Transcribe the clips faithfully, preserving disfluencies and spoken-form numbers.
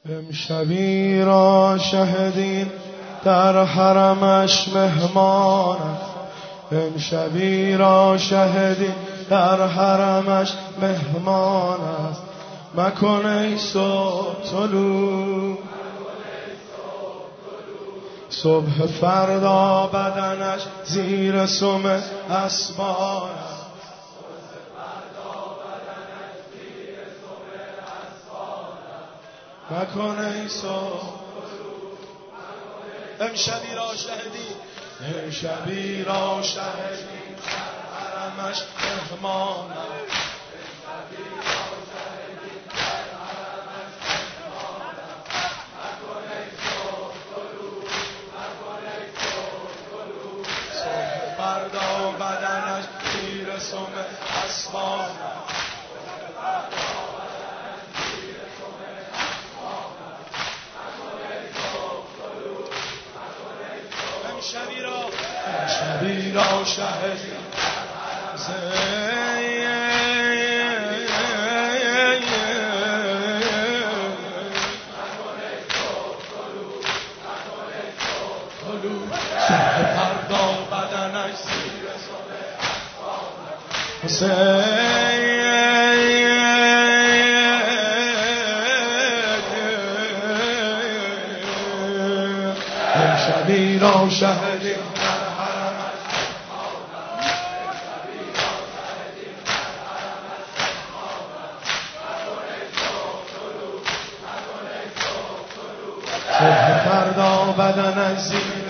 امشبی را شهدین در حرمش مهمان است. امشبی را شهدین در حرمش مهمان است. مکن ای صبح طلوع صبح فردا بدنش زیر سم اسبان است. مکن ای صبح امشبی را شهدی امشبی را شهدی در حرمش مهمان است. صبح فردا بدنش زیر سم اسبان است. امشبی را امشبی را شهدی صبح فردا بدنش زیر سم امشبی را شهدی در حرمش صبح فردا بدنش زیر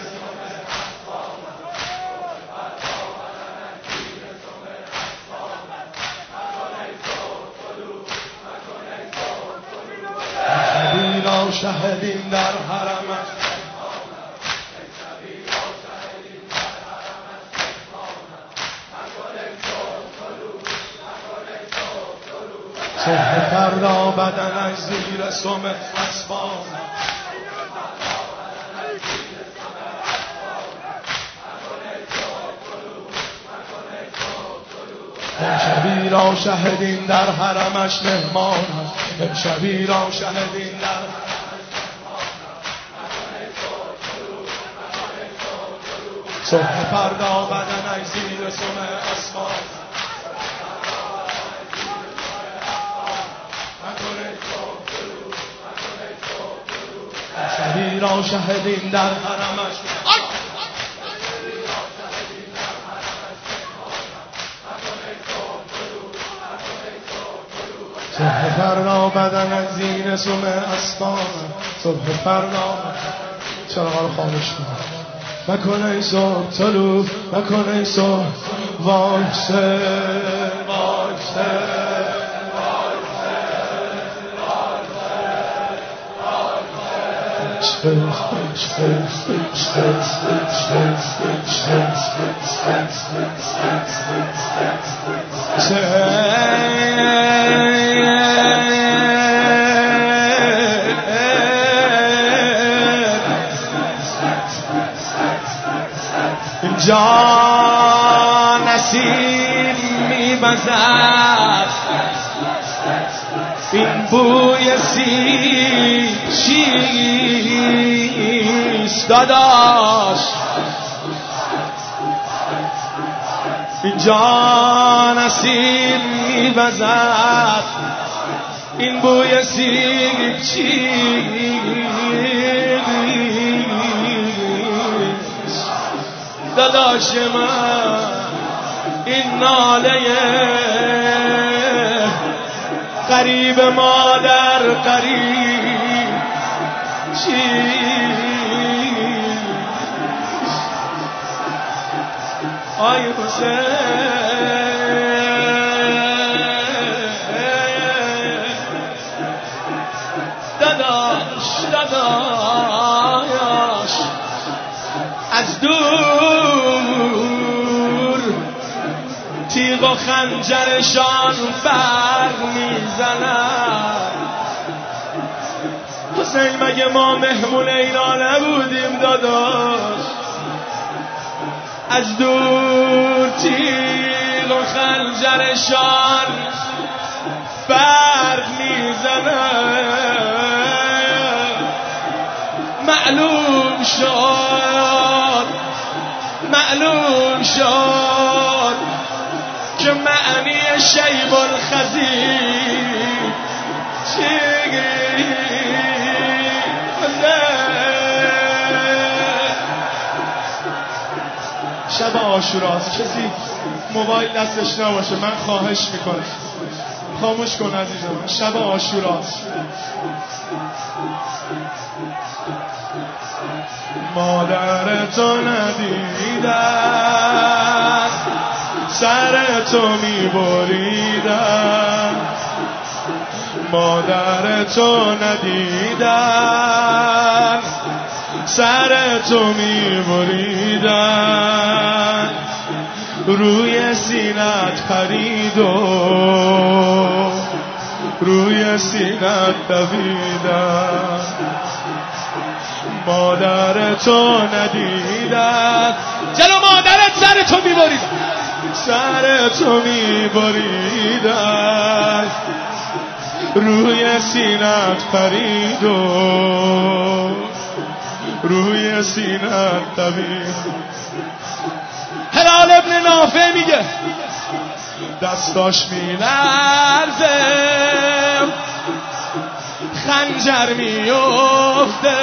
امشبی را شهدیم در حرمش صبح فردا بدنش زیر سم اسبان امشبی را شهدین در حرمش مهمان است. امشبی را شهدین در صبح فردا بدنش زیر سم اسبان امشبی را شهدین در حرمش صبح فردا بدنش زیر سم اسبان صبح فردا چراغ رو خاموش کن. مکن ای صبح طلوع مکن ای صبح وایسه وایسه اینجا نسیم می‌وزد این بوی سیب چیست داداش اینجا نسیم می‌وزد این بوی سیب چیست داداش من این ناله قریب مادر قریب چیست آی حسین داداش داداش از دور تیغ و خنجرشان بر میزنن. حسین مگه ما مهمون اینا نبودیم داداش؟ از دور تیغ و خنجرشان بر میزنن. معلوم شد که معنی شیب الخزیر چگری شب عاشوراست. کسی موبایل دستش نباشه، من خواهش میکنم خاموش کن عزیزم. شب عاشوراست. مادر تو ندیدن، سر تو میبریدن. مادر تو ندیدن، سر تو میبریدن. روی سینت پرید و روی سینت دویدن. مادر تو ندیدن، جلو مادرت سر تو میبریدن، سر تو میبریدن. روی سینت پرید و روی سینت دوید. هلال ابن نافع میگه دستاش میلرزه، خنجر میفته،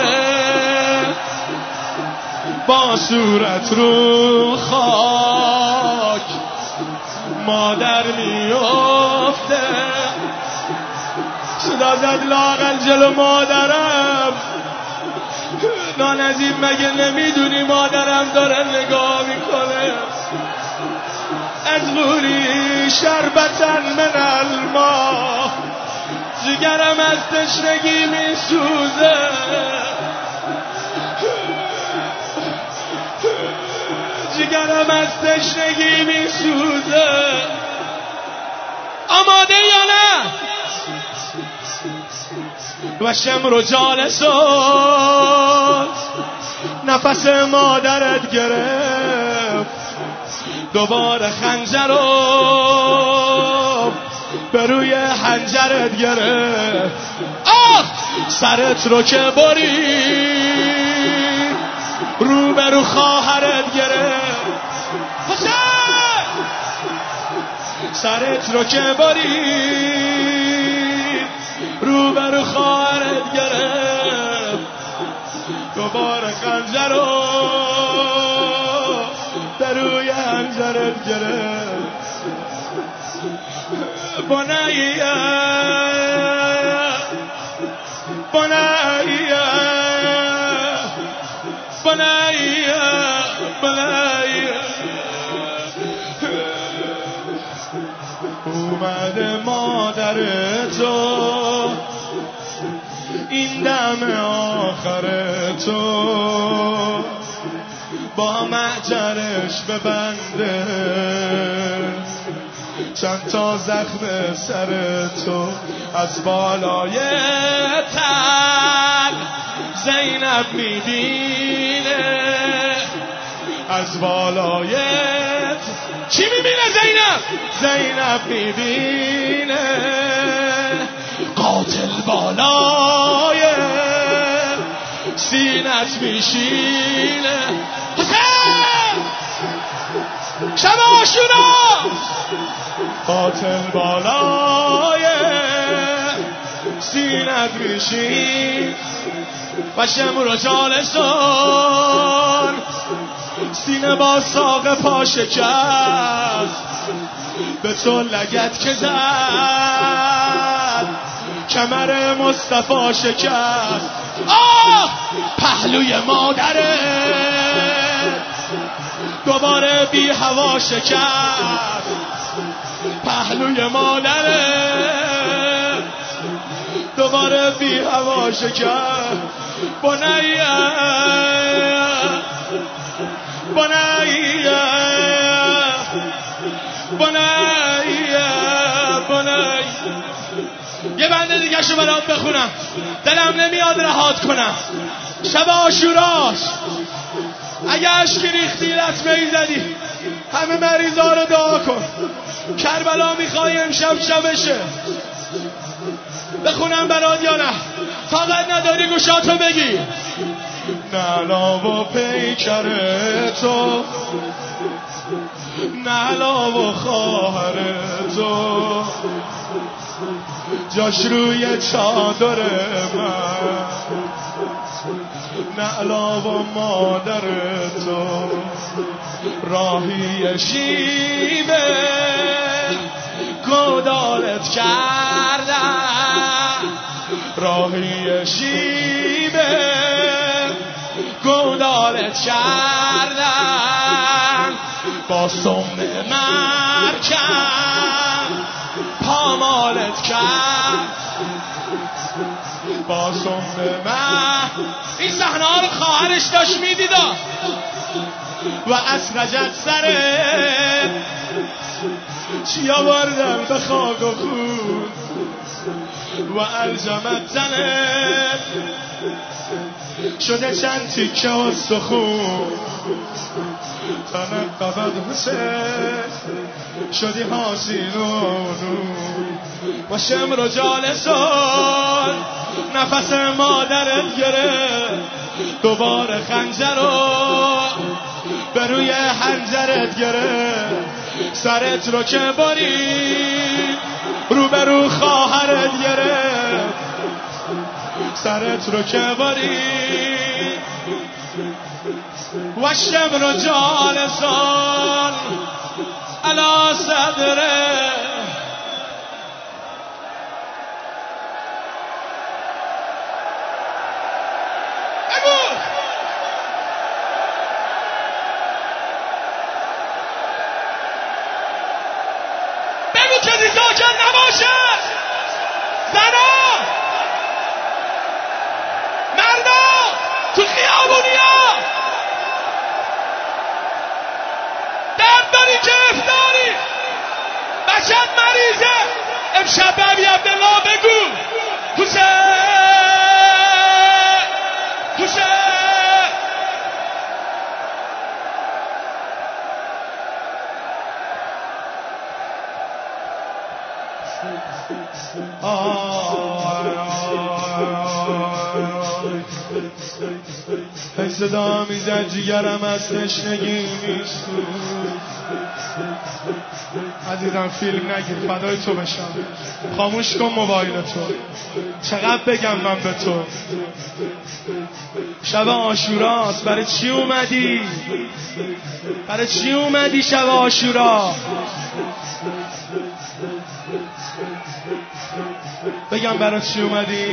با صورت رو خاک مادر میفته. صدا زد لاغل جلو مادرم، نانظیر مگه نمیدونی مادرم داره نگاه میکنه. از غوری شربتن من الماء، جگرم از تشنگی میسوزه. جگرم از تشنگی میسوزه. آماده یا نه؟ و شمر جالسون، نفس مادرت گرفت، دوباره خنجر رو به روی حنجرت گرفت. آه سرت رو که برید، رو به رو خواهرت گرفت. سرت رو که برید، رو به رو خواهرت گرفت. دوباره خنجر رو به روی حنجرت گرفت. بنیه بنیه بنیه بنیه اومده مادر تو، این دم آخر تو، با معجرش ببنده چند تا زخم سر تو. از بالای تل زینب میبینه، از بالای چی میبینه زینب؟ زینب میبینه قاتل بالای سینت میشینه. حسین شب عاشورا، قاتل بالای سینت میشین. و شمر جالسون، سینه با ساق پا شکست، به تو لگت که زد، کمر مصطفی شکست. آه پهلوی مادره دوباره بی هوا شکست. پهلوی مادره دوباره بی هوا شکست. بنیه بنیه بنیه بنیه. یه بنده دیگه شو برات بخونم، دلم نمیاد رهات کنم. شب عاشوراش، اگه عشقی ریختی لطمه ای زدی، همه مریضا رو دعا کن. کربلا میخوای امشب شبشه، بخونم برات یا نه؟ طاقت نداری گوشاتو بگی. نعلا و پیکر تو، نعلا و خواهر تو، جاش روی چادر من، نعلا و مادر تو، راهی شیبه گودالت کردم، راهی شیبه گودالت کردم، با سم مرکم پامالت کرد، با سم من. این صحنه ها رو خواهرش داشت میدیدا و اسرجت سره چی آوردن به خاک و خون و الجمت زنه شده چند تیکه و سخون، تنقبت حسین شدی حاسین و نون و شمر و جالسون نفس مادرت گرفت، دوباره خنجر رو به روی حنجرت گرفت، سرت رو که برید رو به رو خواهرت گرفت، سرت رو که برید و شمر و جالسان علا صدره. کسی ساکن نباشه، زنا مردا تو خیابونیا درد داری گرفتاری بچت مریضه، امشب به ابی عبدالله بگو حسین حسین. ای صدا میزد جیگرم از تشنگی میسوز. عزیزم فیلم نگیر فدای تو بشم، خاموش کن موبایل تو، چقدر بگم من به تو. شب عاشوراست، برای چی اومدی؟ برای چی اومدی شب عاشورا؟ بگم برای چی اومدی؟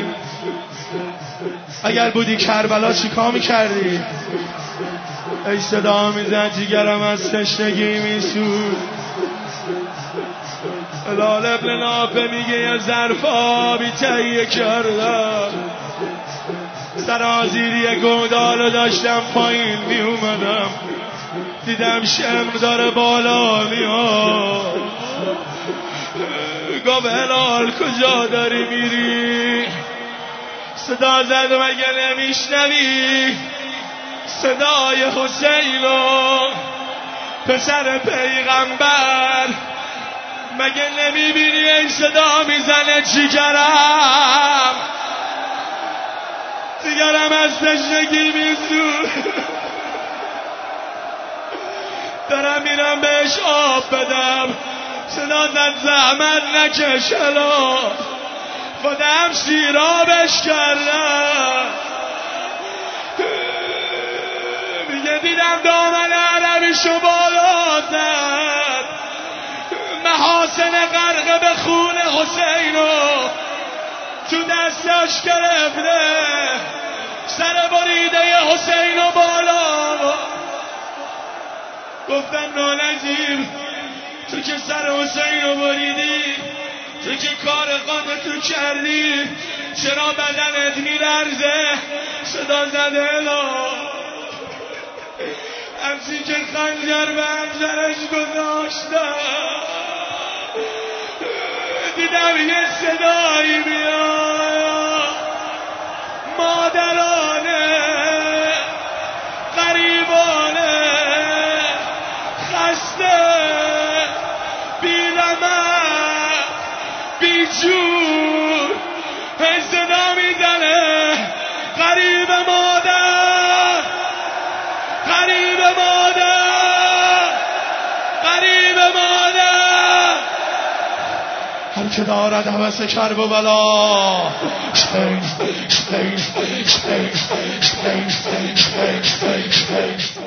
اگر بودی کربلا چی کار میکردی؟ ای صدا میزد جیگرم از تشنگی میسوز. هلال ابن نافه میگه یه ظرف آبی تهیه کردم، سرازیری گودالو داشتم پایین میومدم، دیدم شمر داره بالا میاد، گفت هلال کجا داری میری؟ صدا زد مگه نمیشنوی صدای حسینو پسر پیغمبر؟ مگه نمیبینی این صدا میزنه جیگرم جیگرم از تشنگی میسوز، دارم میرم بهش آب بدم. صدا زد زحمت نکش هلا، خودم سیرابش کردم. میگه دیدم دامن عربیشو بالا زد، محاسن غرق به خون حسینو تو دستش گرفته، سر بریده حسینو بالا. گفتم نانجیر تو که سر حسینو بریدی، تو که کار قاتل کردی، چرا بدنت میلرزه؟ صدا زده الا همچین که خنجر به خنجرش گذاشتم، دیدم یه صدایی میاد مادرانه غریبانه خسته بی‌رمق بیجور، صدا میزنه غریب مادر هر که دارد هوس کرب و بلا شین شین شین شین شین شین شین